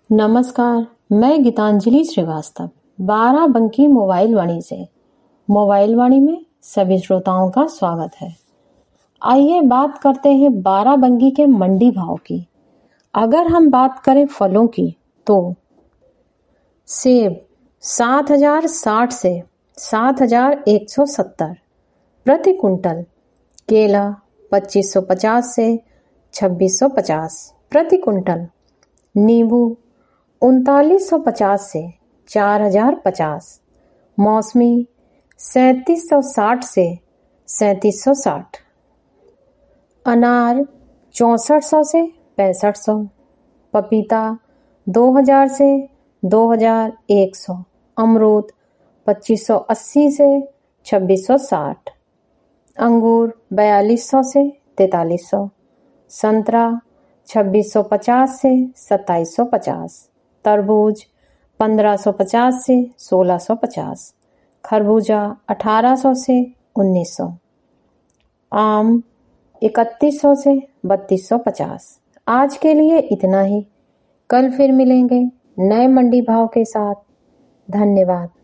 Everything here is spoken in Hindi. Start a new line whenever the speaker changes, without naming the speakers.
नमस्कार, मैं गीतांजलि श्रीवास्तव बाराबंकी मोबाइल वाणी से। मोबाइल वाणी में सभी श्रोताओं का स्वागत है। आइए बात करते हैं बाराबंकी के मंडी भाव की। अगर हम बात करें फलों की तो सेब 7,060 से 7,170 प्रति कुंटल, केला 2,550 से 2,650 प्रति कुंटल, नींबू 3,950 से 4,050, मौसमी 3,760 से 3,760, अनार 6,400 से 6,500, पपीता 2,000 से 2,100, अमरूद 2,580 से 2,660, अंगूर 4,200 से 4,300, संतरा 2,650 से 2,750, तरबूज 1,550 से 1,650, खरबूजा 1,800 से 1,900, आम 3,100 से 3,250। आज के लिए इतना ही। कल फिर मिलेंगे नए मंडी भाव के साथ। धन्यवाद।